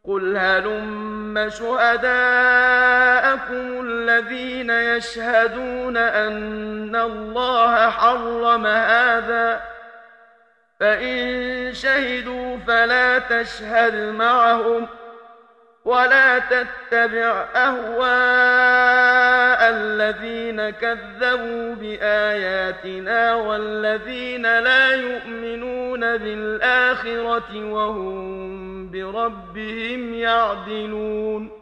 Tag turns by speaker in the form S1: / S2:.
S1: قل هلم شهداءكم الذين يشهدون أن الله حرم هذا فإن شهدوا فلا تشهد معهم ولا تتبع أهواء الذين كذبوا بآياتنا والذين لا يؤمنون بالآخرة وهم بربهم يعدلون